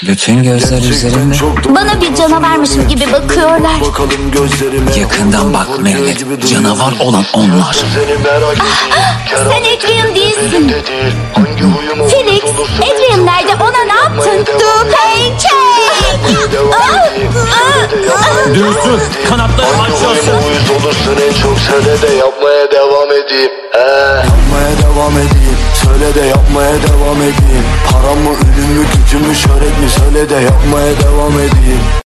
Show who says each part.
Speaker 1: Bütün gözler üzerinde.
Speaker 2: Bana bir canavarmışım gibi bakıyorlar.
Speaker 1: Yakından bak Mehmet. Canavar olan onlar.
Speaker 2: Sen Adrian değilsin. Felix, Adrian nerede? Ona ne yaptın?
Speaker 3: Dürsün, kanatları açıyorsun.
Speaker 4: Uyuz olursun en çok söyle de yapmaya devam edeyim. Yapmaya devam edeyim. Söyle de yapmaya devam edeyim. Param mı, ünüm mü, gücüm mü, şöhret mi? Söyle de yapmaya devam edeyim.